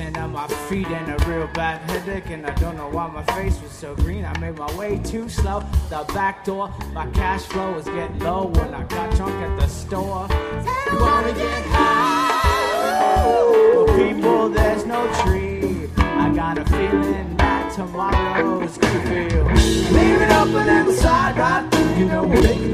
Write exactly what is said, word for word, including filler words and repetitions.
Sitting on my feet and a real bad headache, and I don't know why my face was so green. I made my way too slow. The back door, my cash flow was getting low when I got drunk at the store. You wanna get high? Well, people, there's no tree. I got a feeling that tomorrow's gonna feel. Leave it open inside, right? You know,